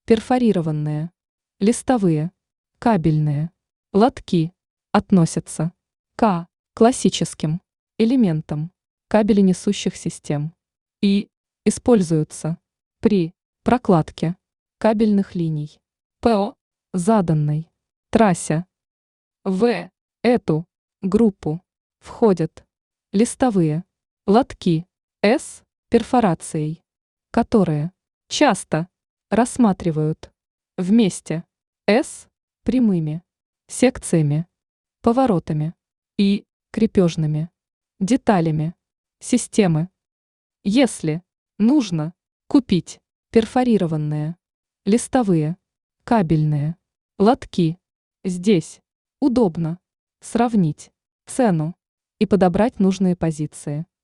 перфорированные, листовые, кабельные, лотки относятся к классическим элементам кабеленесущих систем и используются при прокладке кабельных линий по заданной трассе. В эту группу входят листовые лотки с перфорацией, которые часто рассматривают вместе с прямыми секциями, поворотами и крепежными деталями системы. Если нужно купить перфорированные листовые кабельные лотки, здесь удобно сравнить цену и подобрать нужные позиции.